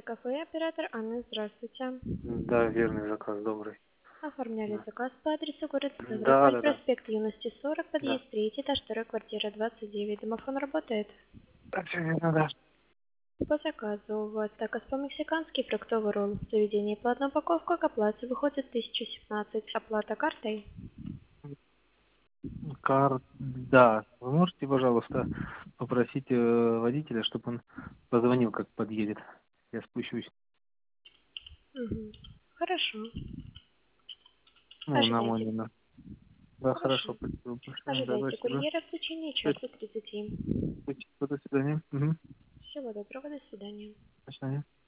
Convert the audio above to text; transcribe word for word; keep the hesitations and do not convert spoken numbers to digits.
кафе, оператор Анна, здравствуйте. Да, верный заказ, добрый. Оформляли Да, заказ по адресу город да, Ставрополь, да, да. проспект Юности сорок, Да. подъезд три, этаж два, квартира двадцать девять. Домофон работает? Так, все верно, да. По заказу у вас такос по-мексикански, фруктовый ролл. В заведении платная упаковка, к оплате выходит тысяча семнадцать. Оплата картой? Кар... Да. Вы можете, пожалуйста, попросить э, водителя, чтобы он позвонил, как подъедет. Я спущусь. Угу. Хорошо. Ну, на мой Ожидайте. номер. Да, Хорошо. хорошо, спасибо большое. Да, Ожидайте спасибо. курьера в течение Спасибо, часа тридцати. спасибо, до свидания. Угу. Всего доброго, до свидания. До свидания.